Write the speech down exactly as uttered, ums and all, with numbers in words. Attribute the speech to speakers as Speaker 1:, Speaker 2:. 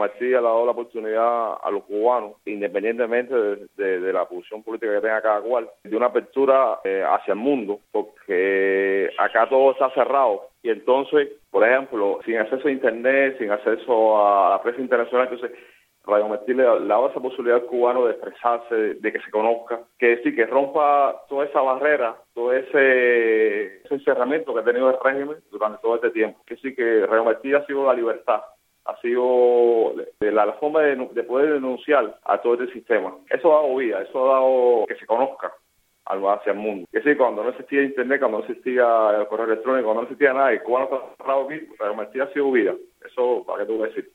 Speaker 1: Martí ha dado la oportunidad a los cubanos, independientemente de, de, de la posición política que tenga cada cual, de una apertura eh, hacia el mundo, porque acá todo está cerrado. Y entonces, por ejemplo, sin acceso a Internet, sin acceso a la prensa internacional, entonces Radio Martí le da, le da esa posibilidad al cubano de expresarse, de, de que se conozca, que decir, que rompa toda esa barrera, todo ese, ese encerramiento que ha tenido el régimen durante todo este tiempo. Que sí, que Radio Martí ha sido la libertad, ha sido la, la forma de, de poder denunciar a todo este sistema. Eso ha dado vida, eso ha dado que se conozca algo hacia el mundo. Que sí, cuando no existía Internet, cuando no existía el correo electrónico, cuando no existía nada, el cubano está cerrado aquí, Radio Martí ha sido vida. Eso, ¿para qué tú vas a decir?